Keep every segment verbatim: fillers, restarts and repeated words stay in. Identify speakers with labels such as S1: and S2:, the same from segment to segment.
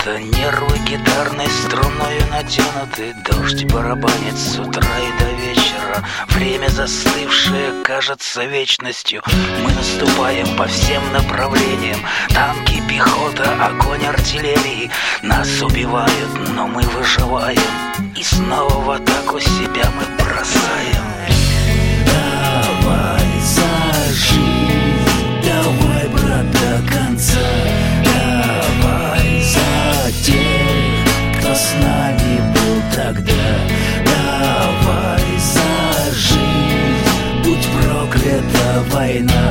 S1: будто нервы гитарной струною натянуты. Дождь барабанит с утра и до вечера. Время застывшее кажется вечностью. Мы наступаем по всем направлениям. Танки, пехота, огонь артиллерии. Нас убивают, но мы выживаем. И снова в атаку себя мы бросаем.
S2: Давай за жизнь, давай, брат, до конца. Давай за тех, кто с нами был тогда. Давай за жизнь, будь проклята война.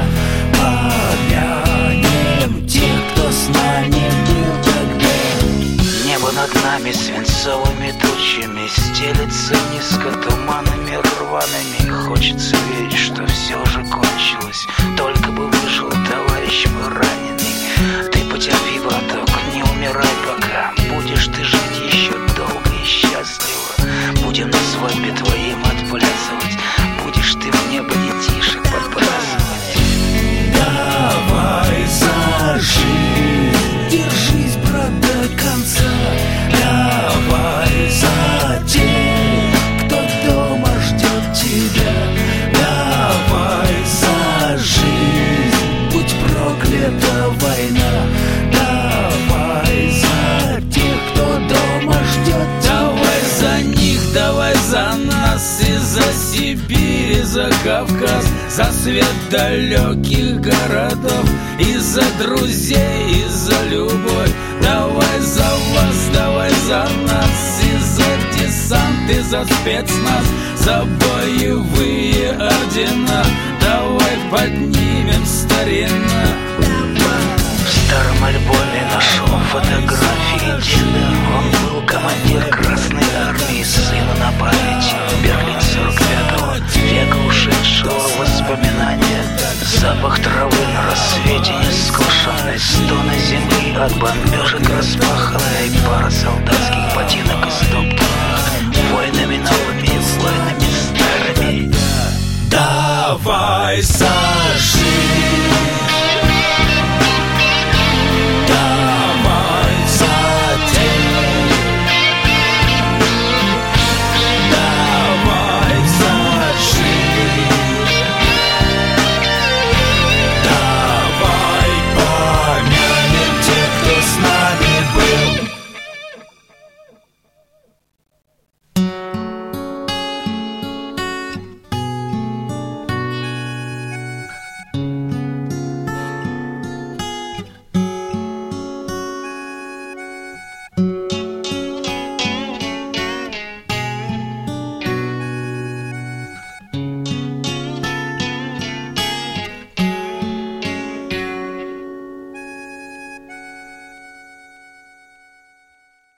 S2: Помянем тех, кто с нами был тогда.
S1: Небо над нами свинцовыми тучами стелется низко туманами рваными. Хочется верить, что все же кончилось. Только бы выжил товарищ мой раненый. Ты потерпи, браток, не умирай пока. Будешь ты жить еще долго и счастливо. Будем на свадьбе твоим отплясывать. Будешь ты в небо детишек подбрасывать.
S2: Давай за жизнь, держись, брат, до конца. Давай за тех, кто дома ждет тебя. Давай за жизнь, будь проклята война. Давай за тех, кто дома ждет тебя.
S3: Давай за них, давай за нас и за Сибирь, и за Кавказ, за свет далеких городов, и за друзей, и за любовь. Давай за вас, давай за нас, и за десант, и за спецназ, за боевые ордена. Давай поднимем старина.
S1: В старом альбоме нашел фотографии деда. Он был командир Красной Армии, сыну на память. Берлин сорок пятого, века ушедшего в воспоминания. Запах травы на рассвете нескошенной, стоны земли от бомбежек распаханной, пара солдатских ботинок и стоп.